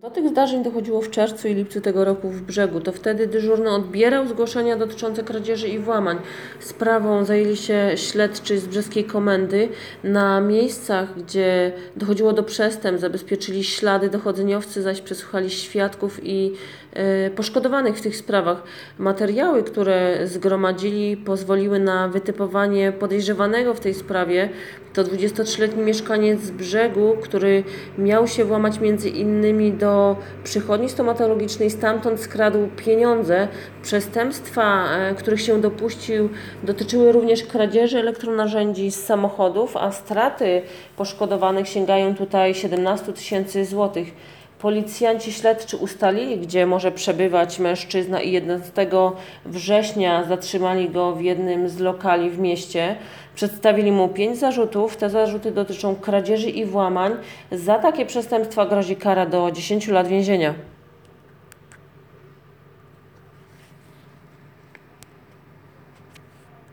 Do tych zdarzeń dochodziło w czerwcu i lipcu tego roku w Brzegu. To wtedy dyżurny odbierał zgłoszenia dotyczące kradzieży i włamań. Sprawą zajęli się śledczy z brzeskiej komendy. Na miejscach, gdzie dochodziło do przestępstw, zabezpieczyli ślady, dochodzeniowcy zaś przesłuchali świadków i poszkodowanych w tych sprawach. Materiały, które zgromadzili, pozwoliły na wytypowanie podejrzewanego w tej sprawie. To 23-letni mieszkaniec z Brzegu, który miał się włamać między innymi do przychodni stomatologicznej, stamtąd skradł pieniądze. Przestępstwa, których się dopuścił, dotyczyły również kradzieży elektronarzędzi z samochodów, a straty poszkodowanych sięgają tutaj 17 000 złotych. Policjanci śledczy ustalili, gdzie może przebywać mężczyzna i 11 września zatrzymali go w jednym z lokali w mieście. Przedstawili mu 5 zarzutów. Te zarzuty dotyczą kradzieży i włamań. Za takie przestępstwa grozi kara do 10 lat więzienia.